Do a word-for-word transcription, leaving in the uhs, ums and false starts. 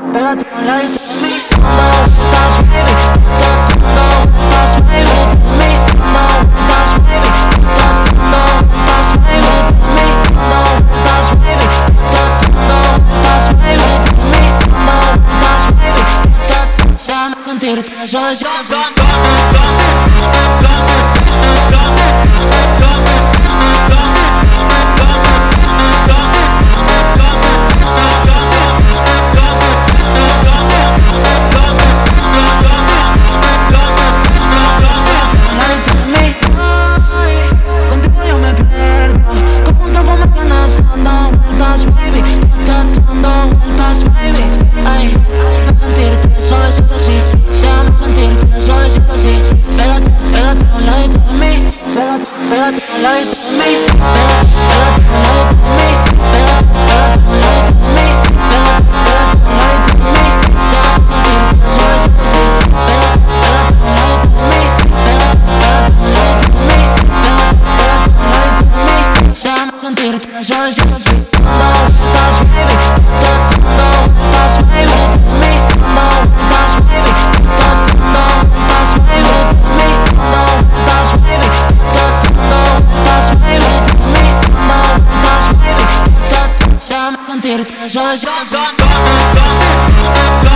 Pégate a un ladito de mí. Dando vueltas, baby. Dando vueltas, baby. De mí. Dando vueltas, baby. Dando vueltas, baby. De mí. Dando vueltas, baby. Dando vueltas, baby. De mí. Dando vueltas, baby. Déjame sentirte suavecito. Pégate al ladito de mí, pégate, pégate al ladito de mí, pégate, pégate al ladito de mí, pégate, pégate al ladito de mí, déjame sentirte suavecito así. Pégate, pégate al ladito de mí, pégate, pégate al ladito de mí, pégate, pégate al ladito de mí, déjame sentirte suavecito así. Dando vueltas, baby, dando vueltas, baby, de mí, dando vueltas, baby, dando vueltas, baby, de mí, dando vueltas, baby. Déjame sentirte suavecito.